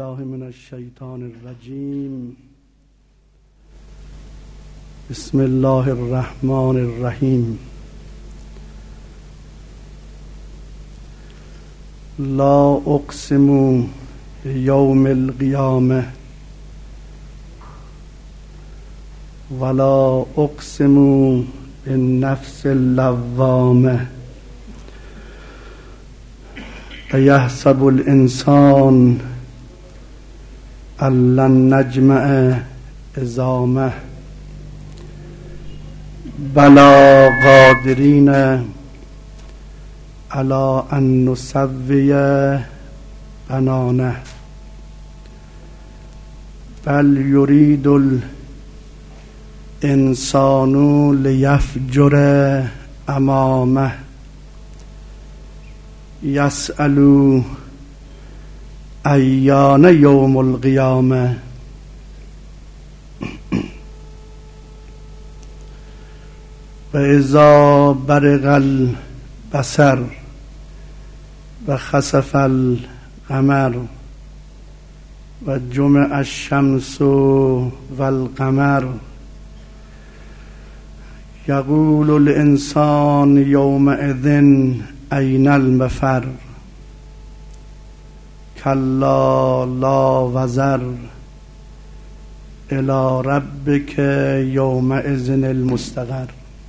الله من الشیطان الرجیم. بسم الله الرحمن الرحیم. لا اقسم بیوم القیامه ولا اقسم بالنفس اللوامه. ایحسب الانسان ان لن نجمع عظامه بلی قادرین علی ان نسوی بنانه بل یرید الانسان لیفجر امامه یسأل ایان یوم القیامه. و اذا برق البصر و خسف القمر و جمع الشمس والقمر یقول الانسان یومئذ این المفر کلا لا وزر الی ربک یومئذ المستقر.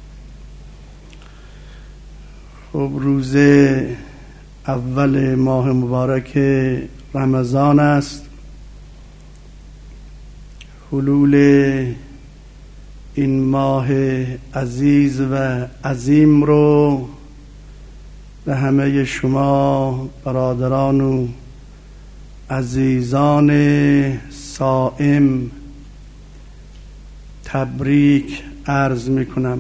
خب روز اول ماه مبارک رمضان است. حلول این ماه عزیز و عظیم رو به همه شما برادران و عزیزان صائم تبریک عرض می کنم.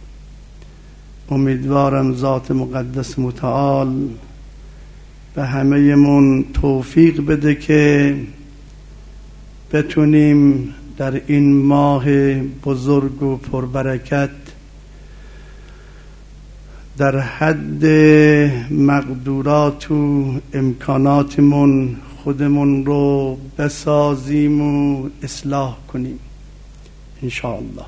امیدوارم ذات مقدس متعال به همه من توفیق بده که بتونیم در این ماه بزرگ و پربرکت در حد مقدورات و امکاناتمون خودمون رو بسازیم و اصلاح کنیم انشاءالله.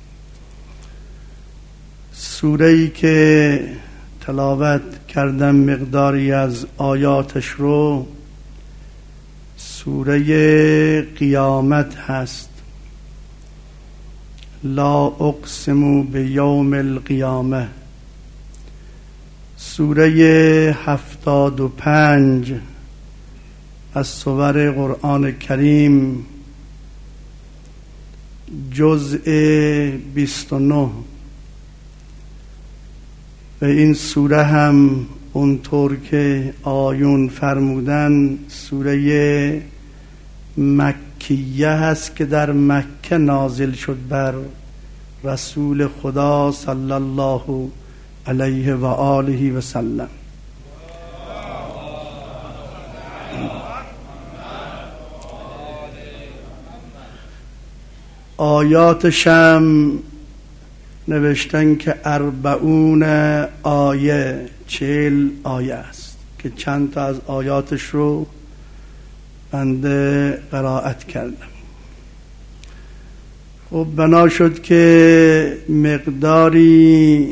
سوره‌ای که تلاوت کردم مقداری از آیاتش رو سوره قیامت هست. لا اقسم بیوم القیامه، سوره 75 از سور قرآن کریم، جزء 29. و این سوره هم اونطور که آیون فرمودن سوره مکیه هست که در مکه نازل شد بر رسول خدا صلی الله علیه و آله و سلم. آیاتشم نوشتن که 40 آیه، 40 آیه است که چند تا از آیاتش رو بنده قرائت کردم. خب بنا شد که مقداری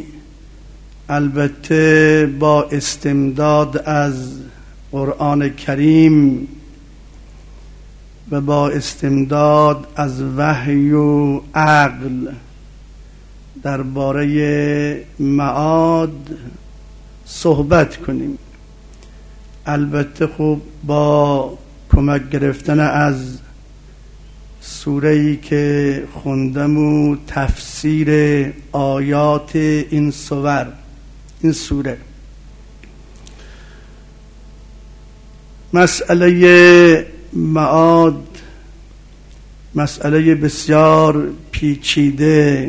البته با استمداد از قرآن کریم و با استمداد از وحی و عقل درباره معاد صحبت کنیم. البته خب با کمک گرفتن از سوره‌ای که خوندم و تفسیر آیات این سوره. مسئله معاد مسئله بسیار پیچیده،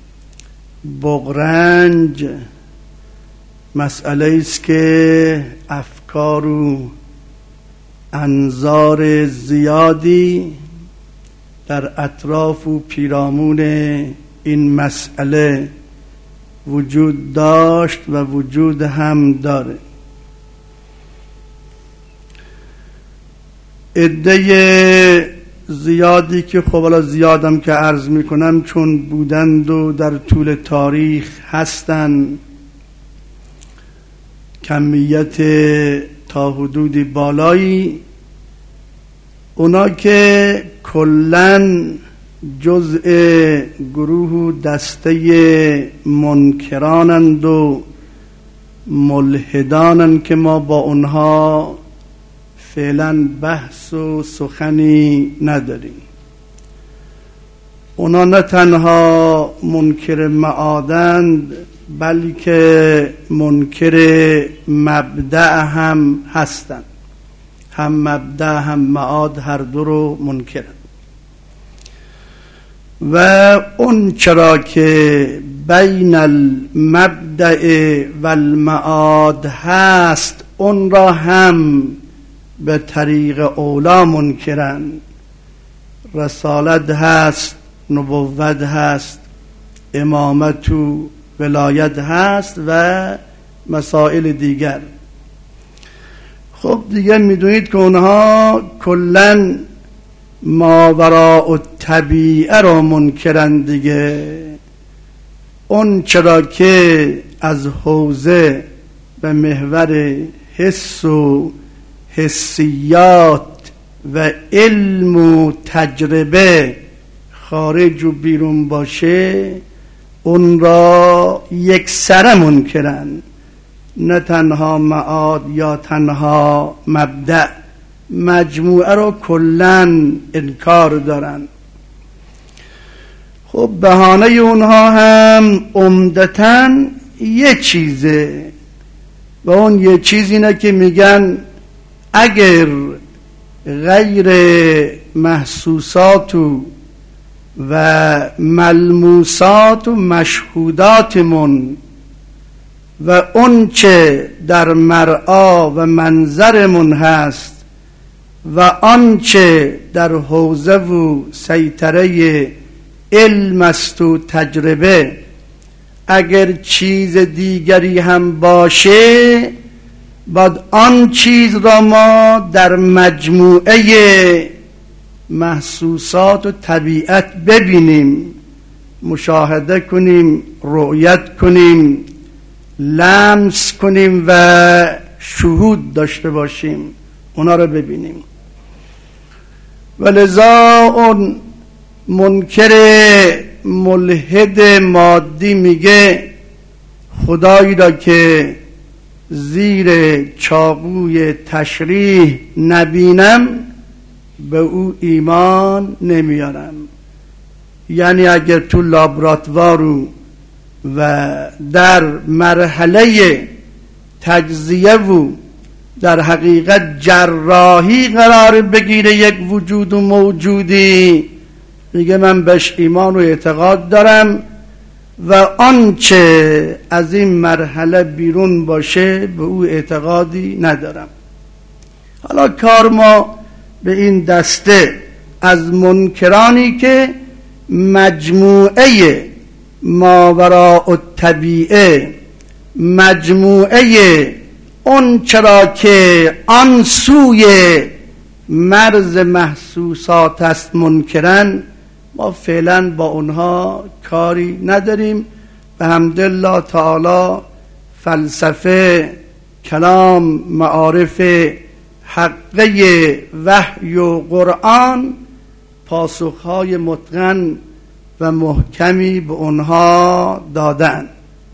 بغرنج، مسئله است که افکار و انظار زیادی در اطراف و پیرامون این مسئله وجود داشت و وجود هم داره. عده زیادی که خب حالا زیادم که عرض میکنم چون بودند و در طول تاریخ هستند، کمیت تا حدودی بالایی، اونا که کلن جزء گروه و دسته منکرانند و ملحدانند که ما با اونها فعلا بحث و سخنی نداریم. اونا نه تنها منکر معادند بلکه منکر مبدأ هم هستند، هم مبدأ هم معاد هر دو رو منکرند. و اون چرا که بین المبدأ و المعاد هست اون را هم به طریق اولا منکرن. رسالت هست، نبوت هست، امامت و ولایت هست و مسائل دیگر. خب دیگه میدونید که اونها کلن ماوراء الطبیعه را منکرن دیگه. اون چرا که از حوزه به محور حس و حسیات و علم و تجربه خارج و بیرون باشه اون را یکسره منکرن، نه تنها معاد یا تنها مبدأ، مجموعه رو کلن انکار دارن. خب بهانه اونها هم عمدتاً یه چیزه و اون یه چیز اینه که میگن اگر غیر محسوسات و ملموسات و مشهوداتمون و اون چه در مرعا و منظرمون هست و آنچه در حوزه و سیطره علم است و تجربه، اگر چیز دیگری هم باشه باید آن چیز را ما در مجموعه محسوسات و طبیعت ببینیم، مشاهده کنیم، رؤیت کنیم، لمس کنیم و شهود داشته باشیم، اونا رو ببینیم. ولذا اون منکر ملحد مادی میگه خدایی را که زیر چاقوی تشریح نبینم به او ایمان نمیارم. یعنی اگر تو لابراتوار و در مرحله تجزیه و در حقیقت جراحی قرار بگیره یک وجود و موجودی، میگه من بهش ایمان و اعتقاد دارم و آنچه از این مرحله بیرون باشه به او اعتقادی ندارم. حالا کار ما به این دسته از منکرانی که مجموعه ماوراء الطبیعه، مجموعه اون چرا که آن سوی مرز محسوسات است منکرن، ما فعلا با اونها کاری نداریم. به حمدالله تعالی فلسفه، کلام، معارف حقه وحی و قرآن پاسخهای متقن و محکمی به اونها دادن.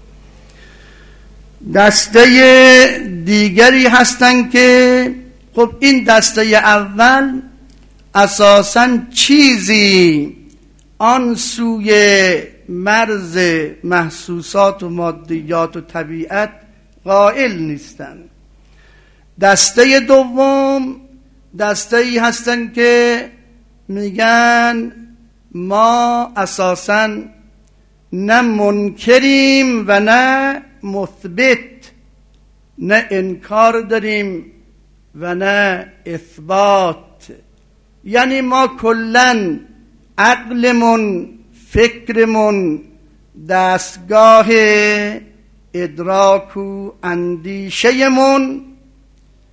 دسته دیگری هستن که خب این دسته اول اساساً چیزی آن سوی مرز محسوسات و مادیات و طبیعت قائل نیستن. دسته دوم دسته‌ای هستن که میگن ما اساساً نه منکریم و نه مثبت، نه انکار داریم و نه اثبات. یعنی ما کلن عقلمون، فکرمون، دستگاه ادراک و اندیشهمون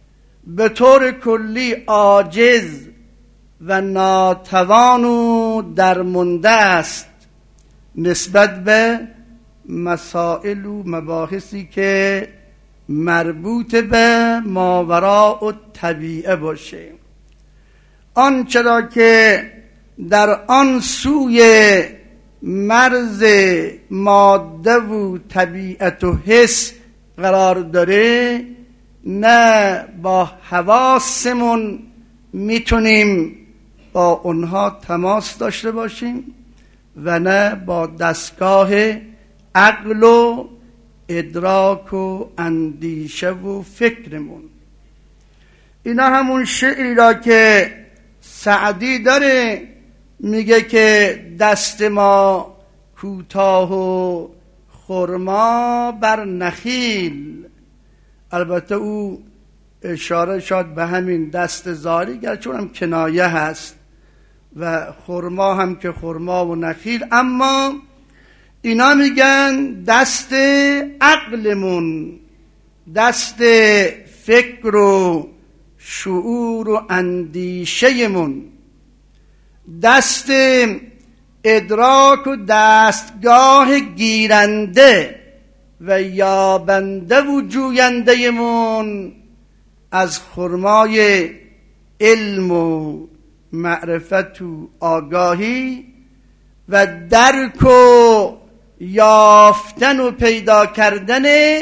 به طور کلی عاجز و ناتوان و درمانده است نسبت به مسائل و مباحثی که مربوط به ماوراء الطبیعه باشه. آنچه را که در آن سوی مرز ماده و طبیعت و حس قرار داره نه با حواسمون میتونیم با اونها تماس داشته باشیم و نه با دستگاه عقل و ادراک و اندیشه و فکرمون. اینا همون شعری را که سعدی داره، میگه که دست ما کوتاه و خرما بر نخیل. البته او اشاره شد به همین دست زاری، گرچه هم کنایه هست و خرما هم که خرما و نخیل، اما اینا میگن دست عقلمون، دست فکر و شعور و اندیشهمون، دست ادراک و دستگاه گیرنده و یابنده و جویندهمون از خرمای علم و معرفت و آگاهی و درک و یافتن و پیدا کردن،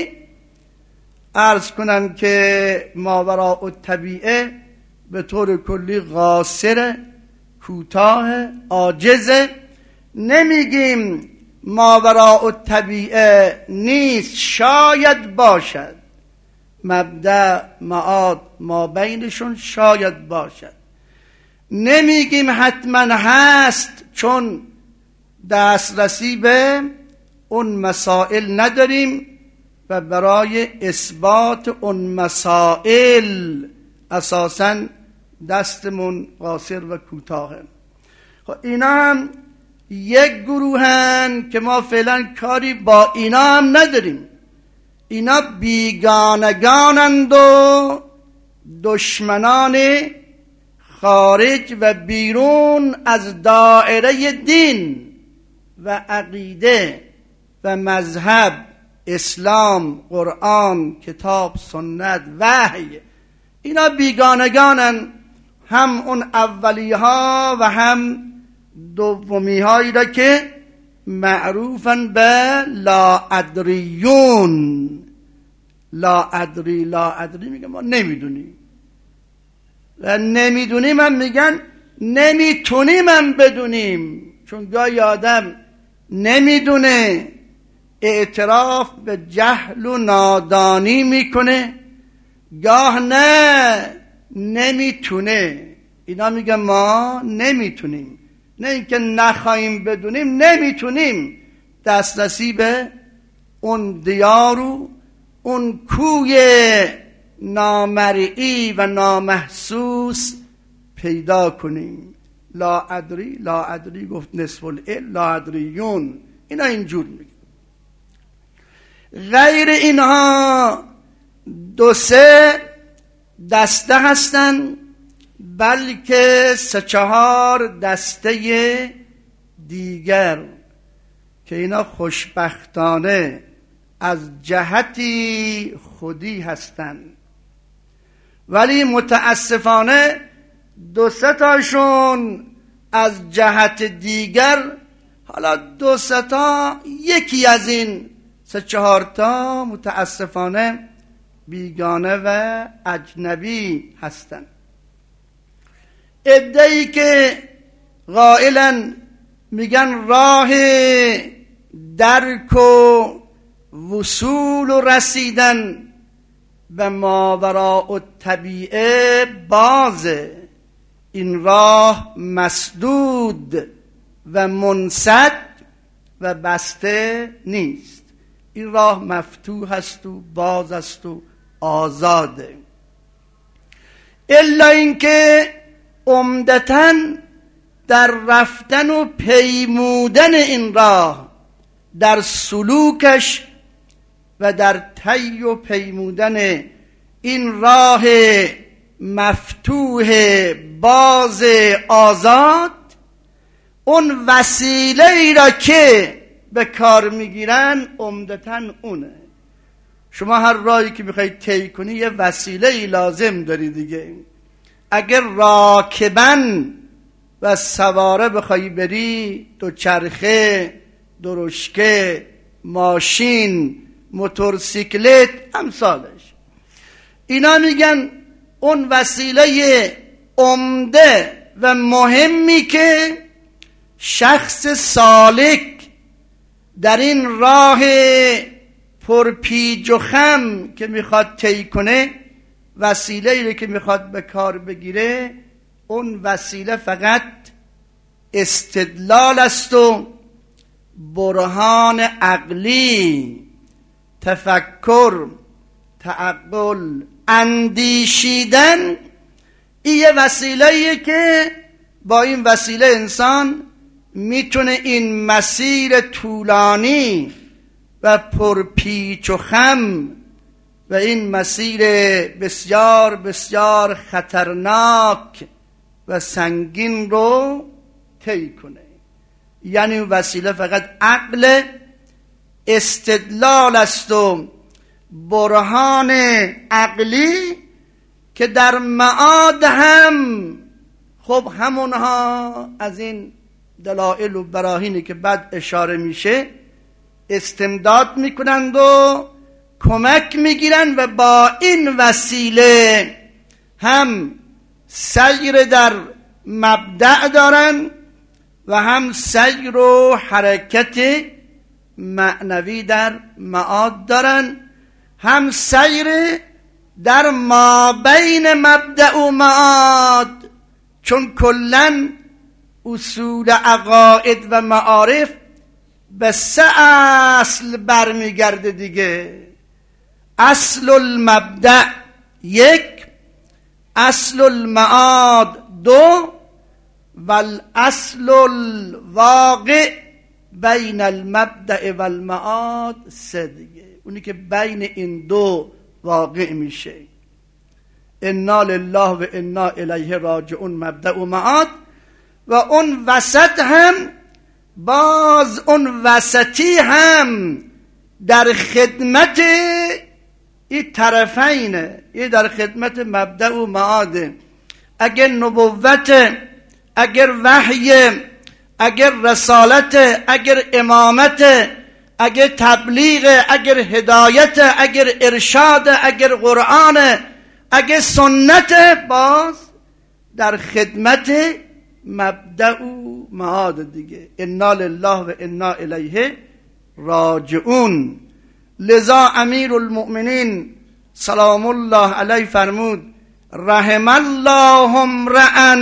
عرض کنم که ماوراء الطبیعه به طور کلی قاصر، کوتاه، عاجزه. نمیگیم ماوراء الطبیعه نیست، شاید باشد، مبدأ معاد ما بینشون شاید باشد. نمیگیم حتما هست، چون دسترسی به اون مسائل نداریم و برای اثبات اون مسائل اساساً دستمون قاصر و کوتاهه. خب اینا هم یک گروهن که ما فعلا کاری با اینا هم نداریم. اینا بیگانگانند و دشمنان خارج و بیرون از دائره دین و عقیده و مذهب، اسلام، قرآن، کتاب، سنت، وحی. اینا بیگانگانن، هم اون اولی ها و هم دومی هایی را که معروفن به لا ادریون. لا ادری میگن ما نمیدونیم و نمیدونیم هم میگن نمیتونیم هم بدونیم، چون گاهی آدم نمیدونه اعتراف به جهل و نادانی میکنه، گاه نه نمیتونه. اینا میگن ما نمیتونیم، نه اینکه نخواهیم بدونیم، نمیتونیم دسترسی به اون دیار و اون کوی نامرئی و نامحسوس پیدا کنیم. لا ادری گفت نصف العلم، لا ادریون. اینا اینجور میگن. غیر اینها دو سه دسته هستن، بلکه 3-4 دسته دیگر که اینا خوشبختانه از جهتی خودی هستند، ولی متاسفانه 2-3 تاشون از جهت دیگر، حالا 2-3 تا یکی از این 3-4 تا متاسفانه بیگانه و اجنبی هستند. عده‌ای که قائلن میگن راه درک و وصول و رسیدن به ماوراء الطبیعه بازه، این راه مسدود و منسد و بسته نیست، این راه مفتوح است و باز است و آزاده. الا اینکه عمدتاً در رفتن و پیمودن این راه، در سلوکش و در طی و پیمودن این راه مفتوح باز آزاد، اون وسیله ای را که به کار میگیرن عمدتاً اونه. شما هر راهی که میخواید طی کنی یه وسیله ای لازم داری دیگه. اگر راکبن و سواره بخوای بری، دوچرخه، درشکه، ماشین، موتورسیکلت، امثالش، اینا میگن اون وسیله عمده و مهمی که شخص سالک در این راه پرپیچ و خم که میخواد طی کنه، وسیله‌ای که میخواد به کار بگیره، اون وسیله فقط استدلال است و برهان عقلی، تفکر، تعقل، اندیشیدن. این یه وسیله‌ایه که با این وسیله انسان میتونه این مسیر طولانی و پرپیچ و خم و این مسیر بسیار بسیار خطرناک و سنگین رو طی کنه. یعنی وسیله فقط عقل، استدلال است و برهان عقلی که در معاد هم خب همونها از این دلائل و براهینی که بعد اشاره میشه استمداد میکنند و کمک میگیرن و با این وسیله هم سیر در مبدأ دارن و هم سیر و حرکت معنوی در معاد دارن، هم سیر در ما بین مبدأ و معاد، چون کلن اصول عقاید و معارف به 3 اصل برمیگرده دیگه. اصل المبدأ 1، اصل المعاد 2، و الاصل الواقع بین المبدأ و المعاد 3 دیگه. اونی که بین این دو واقع میشه. انا لله و انا الیه راجعون مبدأ و معاد. و اون وسط هم باز اون وسطی هم در خدمت این طرفینه، این در خدمت مبدأ و معاده. اگر نبوت، اگر وحی، اگر رسالت، اگر امامت، اگر تبلیغ، اگر هدایت، اگر ارشاد، اگر قرآن، اگر سنت، باز در خدمت مبدأ و معاد دیگه. انا لله و انا الیه راجعون. لذا امیر المؤمنین سلام الله علیه فرمود رحم الله امرأ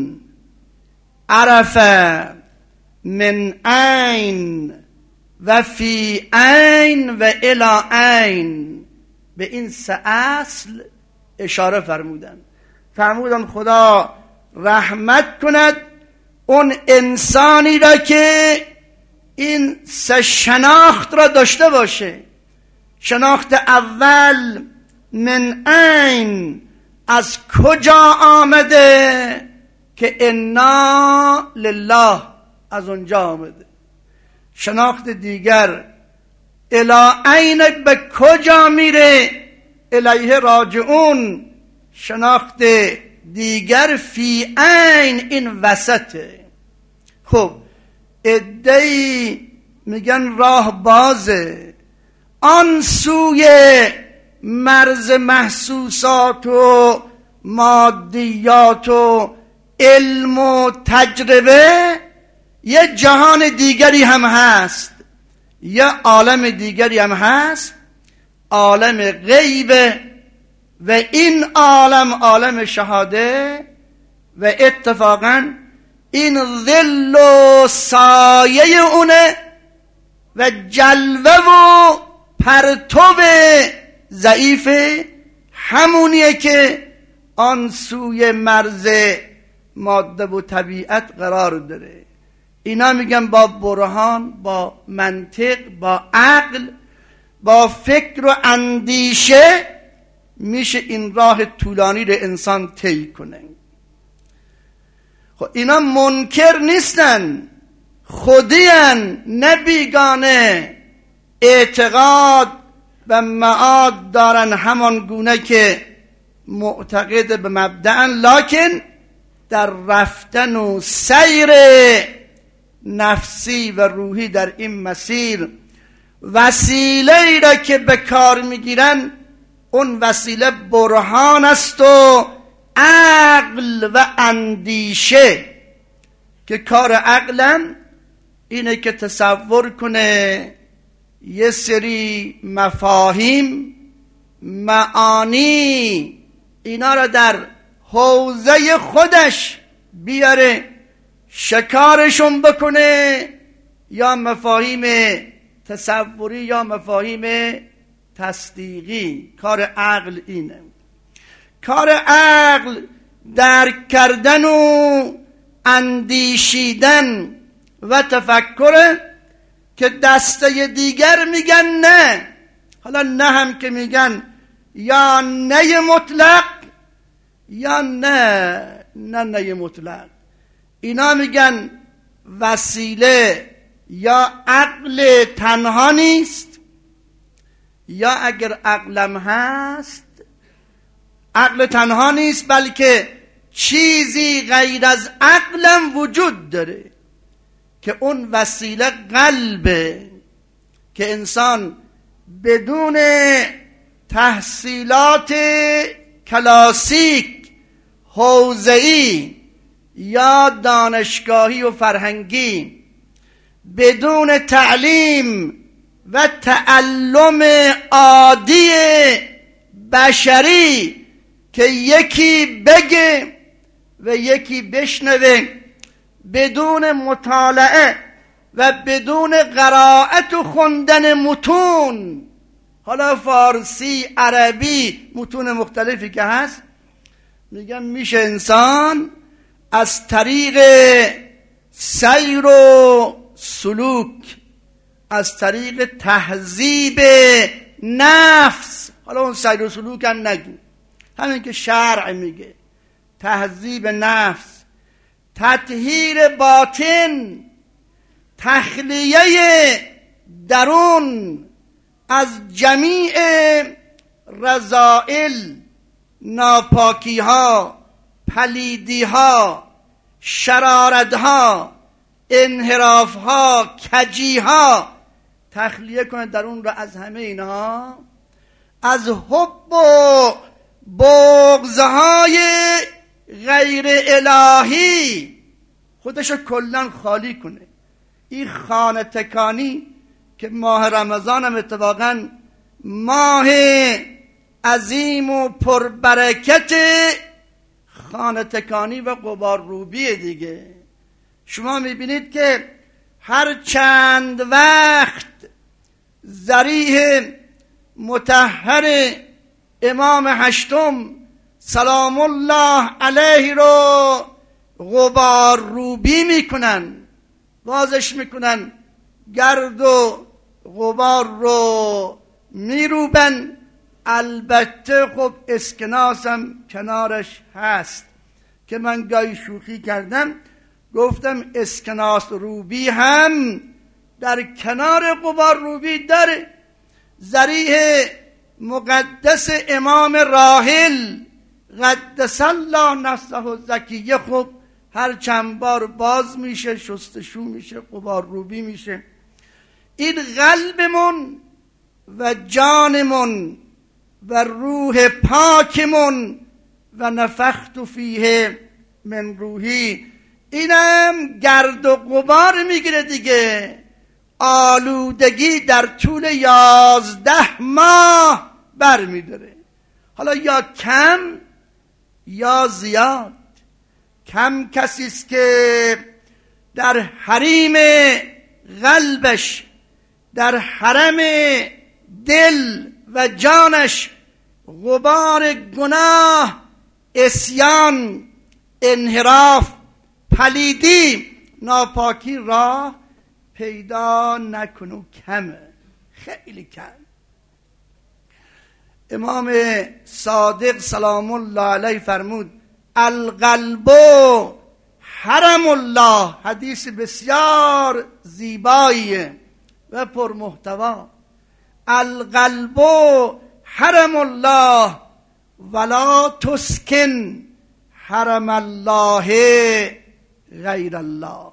عرف من عین و فی عین و الی عین. به این 3 اصل اشاره فرمودن خدا رحمت کند اون انسانی را که این 3 شناخت را داشته باشه. شناخت اول من عین، از کجا آمده؟ که انا لله، از اونجا آمده. شناخت دیگر الی عین، به کجا میره؟ الیه راجعون. شناخت دیگر فی عین، این وسطه. خب عده‌ای میگن راه بازه، آن سوی مرز محسوسات و مادیات و علم و تجربه یه جهان دیگری هم هست، یه عالم دیگری هم هست، عالم غیب. و این عالم شهاده و اتفاقا این ظل و سایه اونه و جلوه و پرتو ضعیف همونیه که آن سوی مرز ماده و طبیعت قرار داره. اینا میگن با برهان، با منطق، با عقل، با فکر و اندیشه میشه این راه طولانی رو انسان طی کنه. خب اینا منکر نیستن، خودیان، نه بیگانه. اعتقاد و معاد دارن همان گونه که معتقد به مبدأن، لکن در رفتن و سیر نفسی و روحی در این مسیر وسیله‌ای را که به کار میگیرن، اون وسیله برهان است و عقل و اندیشه، که کار عقلم اینه که تصور کنه یه سری مفاهیم، معانی، اینا را در حوزه خودش بیاره، شکارشون بکنه، یا مفاهیم تصوری یا مفاهیم تصدیقی. کار عقل اینه. کار عقل درک کردن و اندیشیدن و تفکر، که دسته دیگر میگن نه. حالا نه هم که میگن یا نه مطلق یا نه مطلق. اینا میگن وسیله یا عقل تنها نیست، یا اگر عقلم هست عقل تنها نیست، بلکه چیزی غیر از عقلم وجود داره که اون وسیله قلبه، که انسان بدون تحصیلات کلاسیک، حوزه‌ای یا دانشگاهی و فرهنگی، بدون تعلیم و تعلم عادی بشری که یکی بگه و یکی بشنوه، بدون مطالعه و بدون قرائت و خوندن متون، حالا فارسی، عربی، متون مختلفی که هست، میگن میشه انسان از طریق سیر و سلوک، از طریق تهذیب نفس، حالا اون سیر و سلوک هم نگو، همین که شرع میگه، تهذیب نفس، تطهیر باطن، تخلیه درون از جمیع رذائل، ناپاکی ها، پلیدی ها، شرارت ها، انحراف ها، کجی ها، تخلیه کنه درون رو از همه اینها، از حب و بغضهای غیر الهی خودشو کلن خالی کنه. این خانه تکانی که ماه رمضان هم اتفاقا ماه عظیم و پربرکت خانه تکانی و غبارروبی دیگه. شما میبینید که هر چند وقت ذریح مطهر امام هشتم سلام الله علیه رو غبارروبی میکنن، بازش میکنن، گرد و غبار رو میروبن. البته خب اسکناس هم کنارش هست که من گاهی شوخی کردم، گفتم اسکناس روبی هم در کنار غبار روبی داره. ذریح مقدس امام راحل قدس الله نفسه زکیه خب هر چند بار باز میشه، شستشو میشه، غبار روبی میشه. این قلبمون و جانمون و روح پاکمون و نفخت فیه من روحی، اینم گرد و غبار میگیره دیگه. آلودگی در طول 11 ماه بر میداره، حالا یا کم یا زیاد. کم کسیست که در حریم قلبش، در حرم دل و جانش غبار گناه، عصیان، انحراف، پلیدی، ناپاکی راه پیدا نکنه. کمه، خیلی کم. امام صادق سلام الله علیه فرمود القلب حرم الله. حدیث بسیار زیباییه و پرمحتوا. القلب حرم الله ولا تسکن حرم الله غیر الله.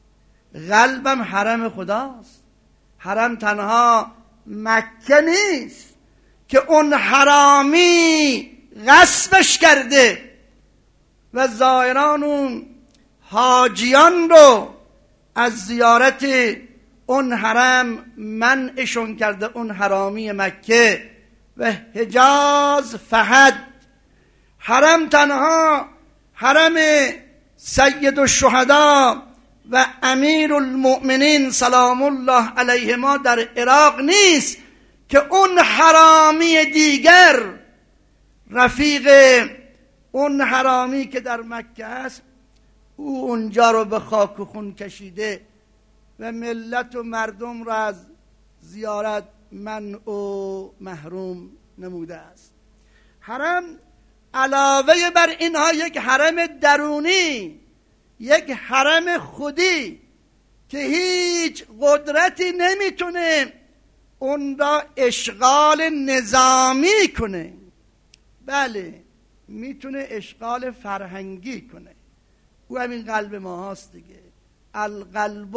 قلبم حرم خداست. حرم تنها مکه نیست که اون حرامی غصبش کرده و زائران اون حاجیان رو از زیارت اون حرم منعشون کرده، اون حرامی مکه و حجاز فحد. حرم تنها حرم سید الشهدا و امیر المؤمنین سلام الله علیهما در عراق نیست که اون حرامی دیگر رفیق اون حرامی که در مکه است او اونجا رو به خاک و خون کشیده و ملت و مردم را از زیارت منع و محروم نموده است. حرم علاوه بر اینها یک حرم درونی، یک حرم خودی که هیچ قدرتی نمیتونه اون را اشغال نظامی کنه، بله میتونه اشغال فرهنگی کنه. او همین قلب ما هست دیگه. القلب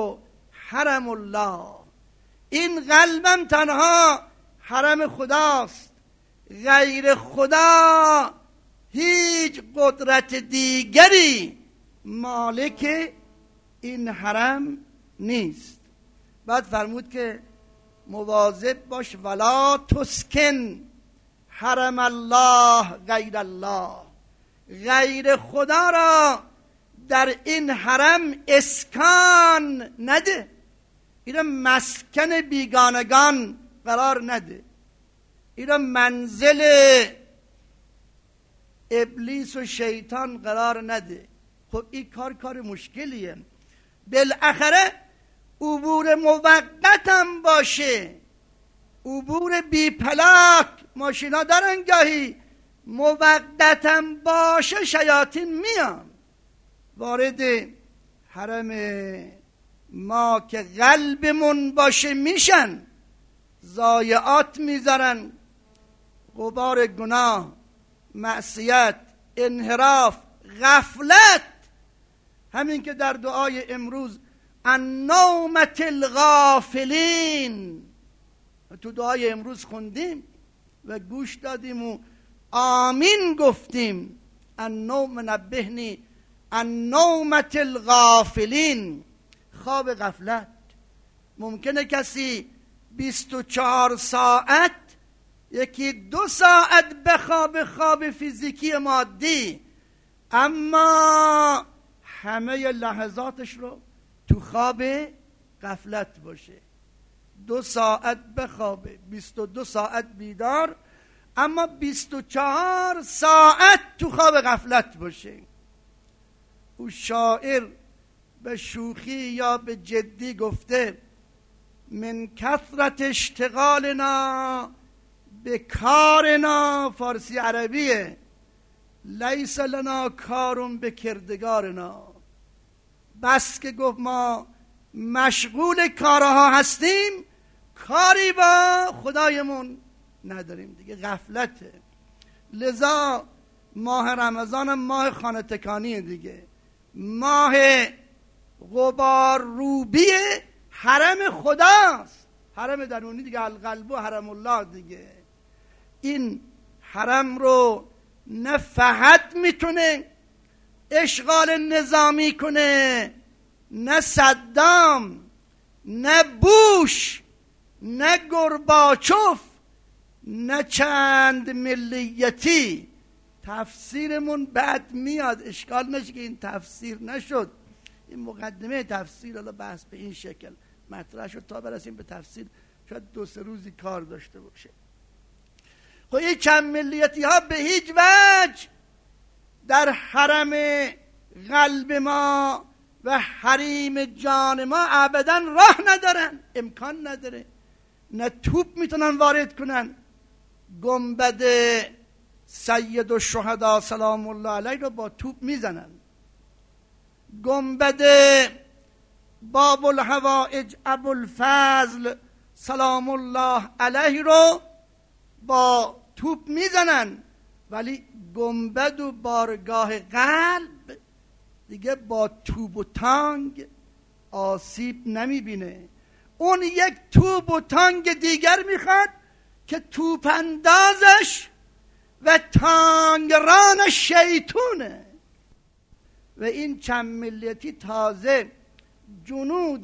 حرم الله. این قلبم تنها حرم خداست، غیر خدا هیچ قدرت دیگری مالک این حرم نیست. بعد فرمود که مواظب باش ولا تسکن حرم الله غیر الله. غیر خدا را در این حرم اسکان نده، این مسکن بیگانگان قرار نده، این منزل ابلیس و شیطان قرار نده. خب این کار مشکلیه. بالاخره عبور موقت هم باشه، عبور بی پلاک ماشینا دارن گاهی، موقت هم باشه شیاطین میان وارد حرم ما که قلبمون باشه میشن، ضایعات میذارن، غبار گناه، معصیت، انحراف، غفلت. همین که در دعای امروز النومة الغافلین تو دعای امروز خوندیم و گوش دادیم و آمین گفتیم. النوم نبهنی النومة الغافلین، خواب غفلت. ممکنه کسی 24 ساعت یکی 2 ساعت بخواب خواب فیزیکی مادی، اما همه لحظاتش رو تو خواب غفلت باشه. 2 ساعت بخوابه، 22 ساعت بیدار، اما 24 ساعت تو خواب غفلت باشه. او شاعر به شوخی یا به جدی گفته من کثرت اشتغالنا به کارنا، فارسی عربیه، لیس لنا کارون به کردگارنا. بس که گفت ما مشغول کارها هستیم، کاری با خدایمون نداریم دیگه. غفلته. لذا ماه رمضان ماه خانه تکانی دیگه، ماه غبار روبی حرم خداست، حرم درونی دیگه. القلب و حرم الله دیگه. این حرم رو نه فحد میتونه اشغال نظامی کنه، نه صدام، نه بوش، نه گورباچوف، نه چند ملیتی. تفسیرمون بعد میاد، اشکال نشه که این تفسیر نشد. این مقدمه تفسیر، حالا بحث به این شکل مطرح شد تا برسیم به تفسیر شاید 2-3 روزی کار داشته باشه. خب این چند ملیتی ها به هیچ وجه در حرم قلب ما و حریم جان ما ابدا راه ندارن، امکان نداره. نه توپ میتونن وارد کنن، گنبد سید الشهدا سلام الله علیه رو با توپ میزنن، گنبد باب الحوائج ابوالفضل سلام الله علیه رو با توپ میزنن، ولی گنبد و بارگاه قلب دیگه با توپ و تانگ آسیب نمیبینه. اون یک توپ و تانگ دیگر میخواد که توپ اندازش و تانگران شیطونه. و این چند ملیتی تازه جنود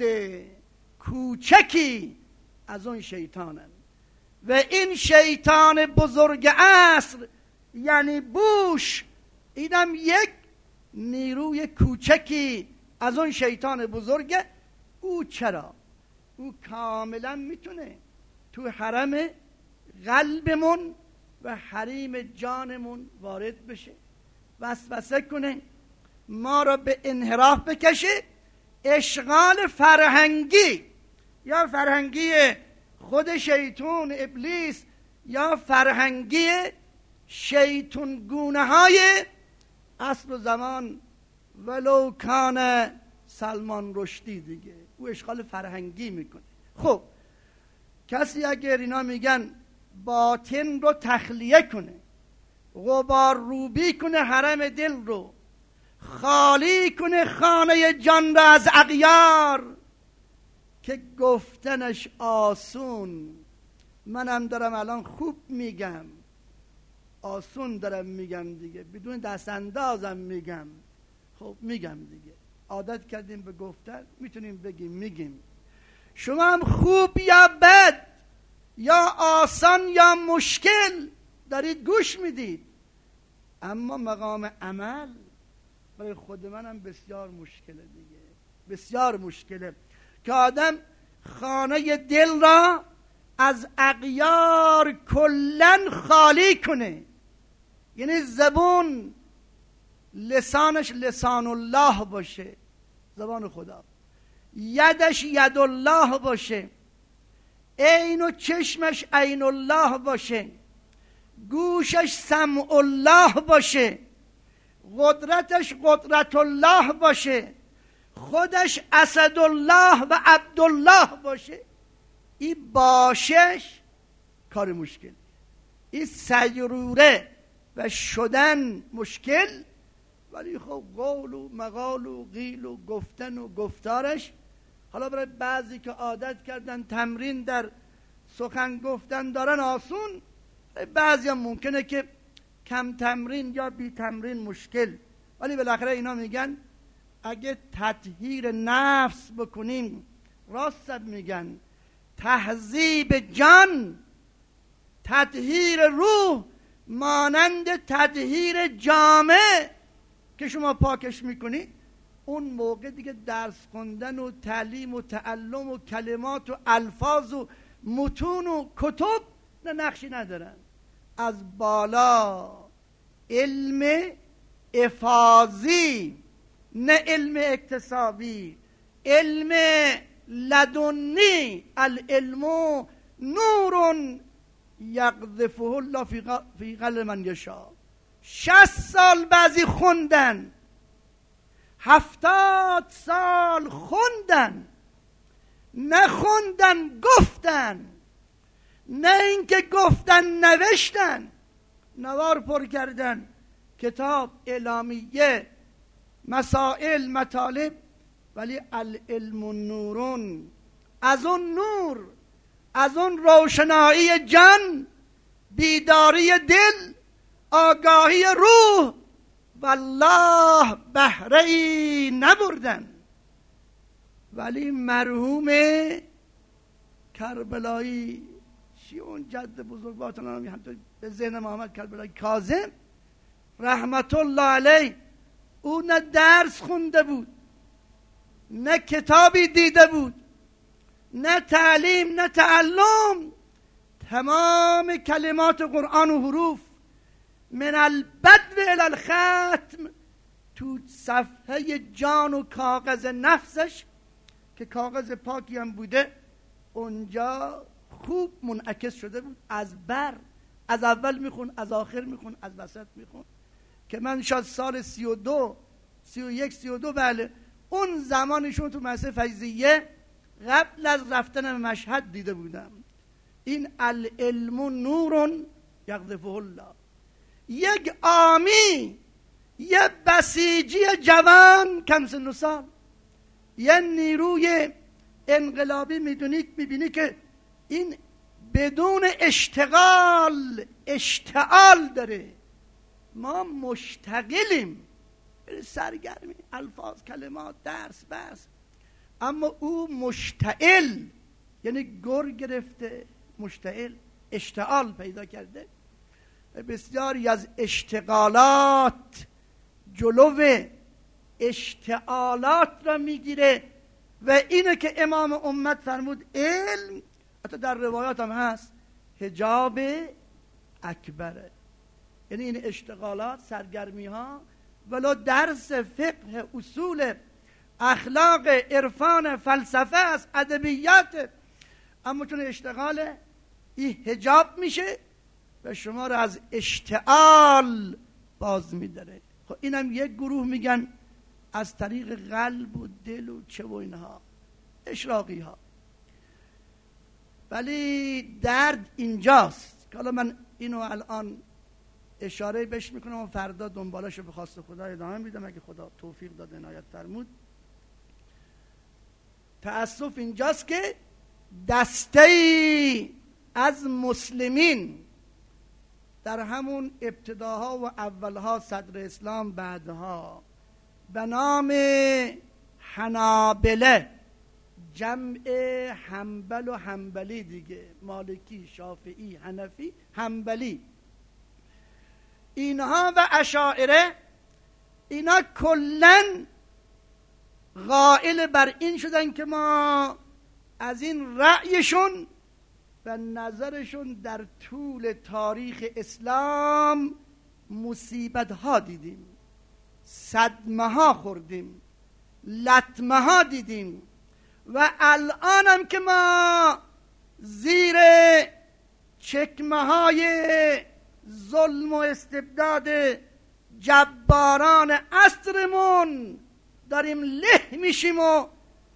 کوچکی از اون شیطانن و این شیطان بزرگ عصر یعنی بوش، اینم یک نیروی کوچکی از اون شیطان بزرگه. او چرا؟ او کاملا میتونه تو حرم قلبمون و حریم جانمون وارد بشه، وسوسه کنه، ما را به انحراف بکشه، اشغال فرهنگی، یا فرهنگی خود شیطان ابلیس یا فرهنگی شیطان گونه های اصل و زمان، ولو کان سلمان رشدی دیگه، او اشغال فرهنگی میکنه. خب کسی اگر اینا میگن باطن رو تخلیه کنه، غبار روبی کنه، حرم دل رو خالی کنه، خانه جان را از اغیار، که گفتنش آسون، منم دارم الان خوب میگم، آسون دارم میگم دیگه، بدون دست اندازم میگم. خب میگم دیگه، عادت کردیم به گفتن، میتونیم بگیم میگیم. شما هم خوب یا بد یا آسان یا مشکل دارید گوش میدید، اما مقام عمل برای خود منم بسیار مشکله دیگه، بسیار مشکله که آدم خانه دل را از اغیار کلن خالی کنه. یعنی زبون لسانش لسان الله باشه، زبان خدا، یدش ید الله باشه، عین و چشمش عین الله باشه، گوشش سمع الله باشه، قدرتش قدرت الله باشه، خودش اسد الله و عبدالله باشه. این باشش کار مشکل، این سیروره و شدن مشکل. ولی خب قول و مقال و قیل و گفتن و گفتارش، حالا برای بعضی که عادت کردن تمرین در سخن گفتن دارن آسون، بعضی هم ممکنه که کم تمرین یا بی تمرین مشکل. ولی بالاخره اینا میگن اگه تطهیر نفس بکنیم، راست میگن، تهذیب جان، تطهیر روح مانند تطهیر جامه که شما پاکش میکنی، اون موقع دیگه درس خوندن و تعلیم و تعلم و کلمات و الفاظ و متون و کتب نه نقشی ندارن. از بالا علم افاضی، نه علم اکتسابی، علم لدنی، العلم نور یقذفه الله فی قلب من یشاء. 60 سال بعضی خوندن، 70 سال خوندن، نخوندن گفتن، نه اینکه گفتن نوشتن، نوار پر کردن، کتاب، اعلامیه، مسائل، مطالب، ولی العلم نورون، از اون نور، از اون روشنایی جان، بیداری دل، آگاهی روح، والله بهره ای نبردن. ولی مرحوم کربلایی، چی اون جد بزرگوارتون هم به ذهن محمد کربلایی کاظم رحمت الله علیه، او نه درس خونده بود، نه کتابی دیده بود، نه تعلیم، نه تعلم. تمام کلمات قرآن و حروف من البدو الی الختم تو صفحه جان و کاغذ نفسش، که کاغذ پاکی هم بوده، اونجا خوب منعکس شده بود. از بر از اول میخون، از آخر میخون، از وسط میخون. که من شاید سال 32 31 32 بله اون زمانشون تو مدرسه فیضیه قبل از رفتن به مشهد دیده بودم. این العلم نور یقذفه الله. یک عامی، یه بسیجی جوان کم سن و سال، یه نیروی انقلابی میبینی که این بدون اشتغال داره. ما مشتغلیم، سرگرمی، الفاظ، کلمات، درس، بس، اما او مشتعل، یعنی گر گرفته، مشتعل، اشتعال پیدا کرده. بسیاری از اشتغالات جلو اشتعالات را میگیره و اینه که امام امت فرمود علم، حتی در روایات هم هست، حجاب اکبره. یعنی این اشتغالات، سرگرمی ها، ولو درس فقه، اصول، اخلاق، عرفان، فلسفه است، ادبیات، اما چون اشتغاله این حجاب میشه و شما رو از اشتعال باز میداره. خب اینم یک گروه میگن از طریق قلب و دل و چه و اینها، اشراقی ها. ولی درد اینجاست که حالا من اینو الان اشاره بهش میکنم و فردا دنبالش رو به خواست خدا ادامه میدم اگه خدا توفیق داد عنایت فرمود. تأسف اینجاست که دسته‌ای از مسلمین در همون ابتداها و اولها صدر اسلام، بعدها به نام حنابله، جمع حنبل و حنبلی دیگه، مالکی، شافعی، حنفی، حنبلی، اینها و اشاعره، اینا کلن قائل بر این شدن که ما از این رأیشون و نظرشون در طول تاریخ اسلام مصیبت ها دیدیم، صدمه ها خوردیم، لطمه ها دیدیم و الانم که ما زیر چکمه های ظلم و استبداد جباران عصرمون داریم له میشیم و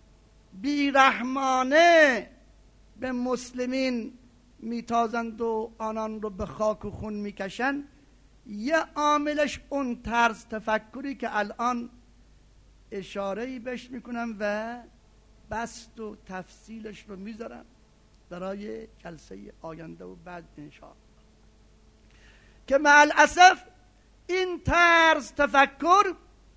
بیرحمانه به مسلمین میتازند و آنان رو به خاک و خون میکشن. یه عاملش اون طرز تفکری که الان اشاره‌ای بهش میکنم و بسط و تفصیلش رو میذارم برای جلسه آینده و بعد انشاءالله، که مع الاسف این طرز تفکر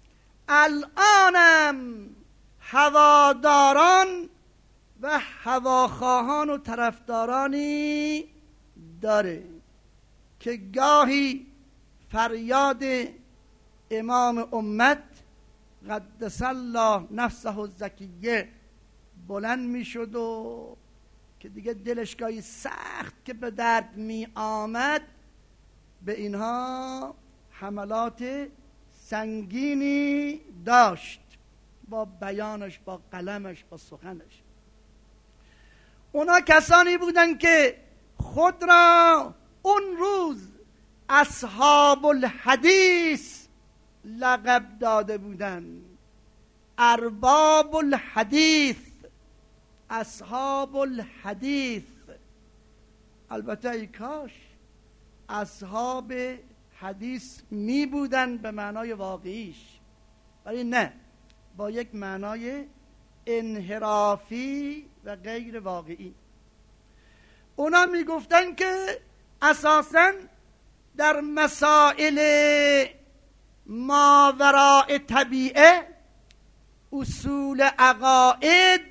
الانم هواداران و هواخواهان و طرفدارانی داره که گاهی فریاد امام امت قدس الله نفسه الزکیه بلند می شد و که دیگه دلش گاهی سخت که به درد می آمد به اینها حملات سنگینی داشت با بیانش، با قلمش، با سخنش. اونا کسانی بودن که خود را اون روز اصحاب الحدیث لقب داده بودن، ارباب الحدیث، اصحاب الحدیث. البته ای کاش اصحاب حدیث می بودن به معنای واقعیش، ولی نه، با یک معنای انحرافی و غیر واقعی. اونا می گفتن که اساساً در مسائل ماوراء طبیعه، اصول عقاید،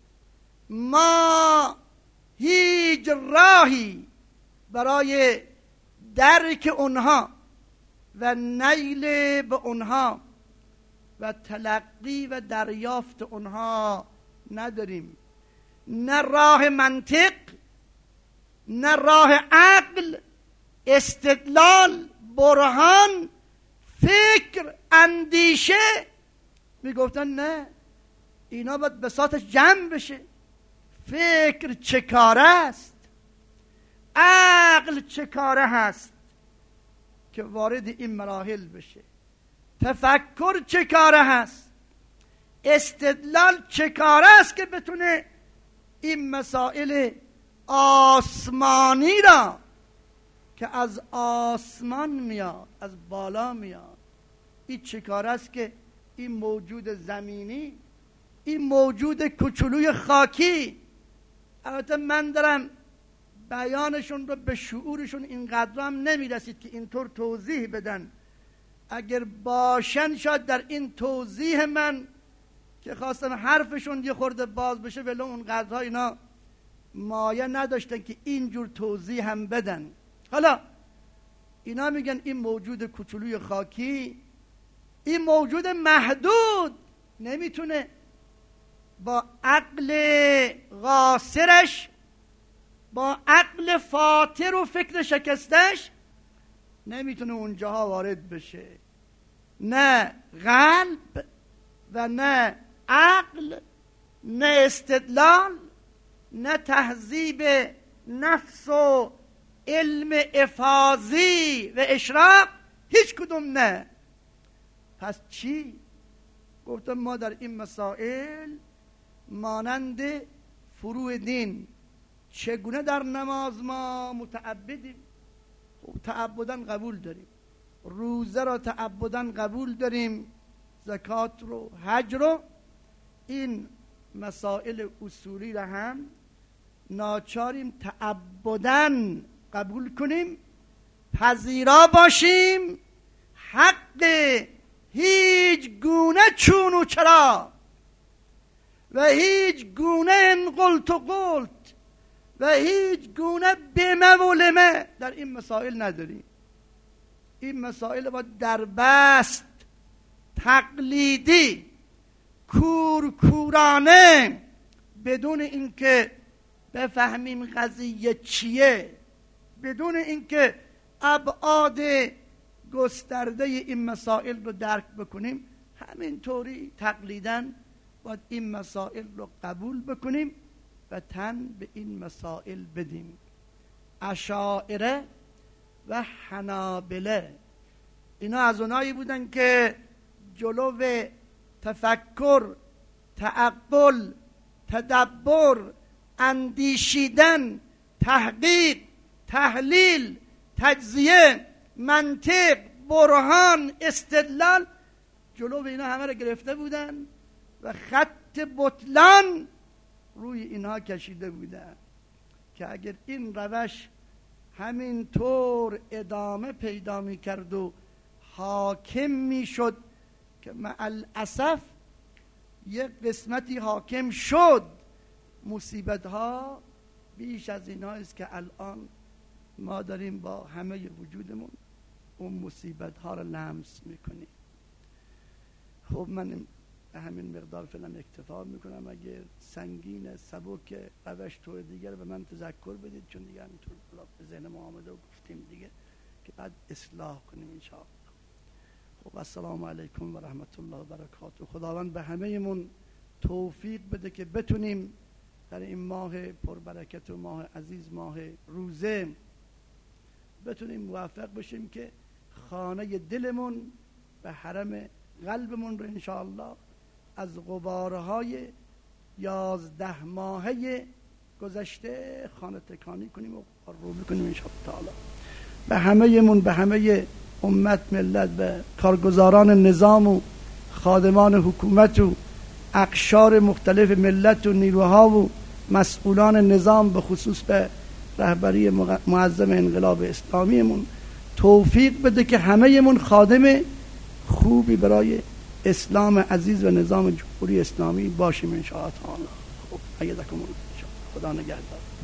ما هیچ راهی برای درک اونها و نیل به اونها و تلقی و دریافت اونها نداریم. نه راه منطق، نه راه عقل، استدلال، برهان، فکر، اندیشه. میگفتن نه، اینا باید بساطش جمع بشه. فکر چه کار است؟ عقل چه کاره هست که وارد این مراحل بشه، تفکر چه کاره هست، استدلال چه کاره است که بتونه این مسائل آسمانی را که از آسمان میاد، از بالا میاد، این چه کاره است که این موجود زمینی، این موجود کوچولوی خاکی، البته من دارم بیانشون رو به شعورشون اینقدر هم نمیرسید که اینطور توضیح بدن، اگر باشن شاید در این توضیح من که خواستم حرفشون یه خورده باز بشه ولی اونقدرها اینا مایه نداشتن که اینجور توضیح هم بدن. حالا اینا میگن این موجود کوچولوی خاکی، این موجود محدود نمیتونه با عقل قاصرش، با عقل فاطر و فکر شکستش نمیتونه اونجاها وارد بشه، نه قلب و نه عقل، نه استدلال، نه تهذیب نفس و علم افاضی و اشراق، هیچ کدوم نه. پس چی؟ گفتم ما در این مسائل مانند فروع دین، چگونه در نماز ما متعبدیم، خب تعبداً قبول داریم، روزه را تعبداً قبول داریم، زکات رو، حج رو، این مسائل اصولی را هم ناچاریم تعبداً قبول کنیم، پذیرا باشیم، حق هیچ گونه چون و چرا و هیچ گونه انقلت و قلت و هیچ گونه بمه و لمه در این مسائل نداریم. این مسائل با دربست، تقلیدی، کورکورانه، بدون اینکه بفهمیم قضیه چیه، بدون اینکه ابعاد گسترده این مسائل رو درک بکنیم، همینطوری تقلیداً باید این مسائل رو قبول بکنیم و تن به این مسائل بدیم. اشاعره و حنابله اینا از اونایی بودن که جلو تفکر، تعقل، تدبر، اندیشیدن، تحقیق، تحلیل، تجزیه، منطق، برهان، استدلال، جلو اینا همه رو گرفته بودن و خط بطلان روی اینها کشیده بودن که اگر این روش همینطور ادامه پیدا می کرد و حاکم می شد که مع الاسف یک قسمتی حاکم شد، مصیبت ها بیش از این است که الان ما داریم با همه وجودمون اون مصیبت ها رو لمس میکنیم. خب من به همین مقدار فعلا اکتفا میکنم. اگر سنگین سبک روش طور دیگر به من تذکر بدید، چون دیگه همینطور به ذهن ما آمده و گفتیم دیگه که بعد اصلاح کنیم انشاءالله. خب السلام علیکم و رحمت الله و برکاته. خداوند به همه من توفیق بده که بتونیم در این ماه پربرکت و ماه عزیز، ماه روزه، بتونیم موفق بشیم که خانه دلمون و حرم قلبمون رو انشاءالله از غبارهای 11 ماهه گذشته خانه تکانی کنیم و رو بکنیم انشاءالله تعالی. به همه امت، ملت و کارگزاران نظام و خادمان حکومت و اقشار مختلف ملت و نیروها و مسئولان نظام، به خصوص به رهبری معظم انقلاب اسلامیمون توفیق بده که همه‌مون خادم خوبی برای اسلام عزیز و نظام جمهوری اسلامی باشیم ان شاء الله تعالی. خب ایدکم الله، خدا نگهدار.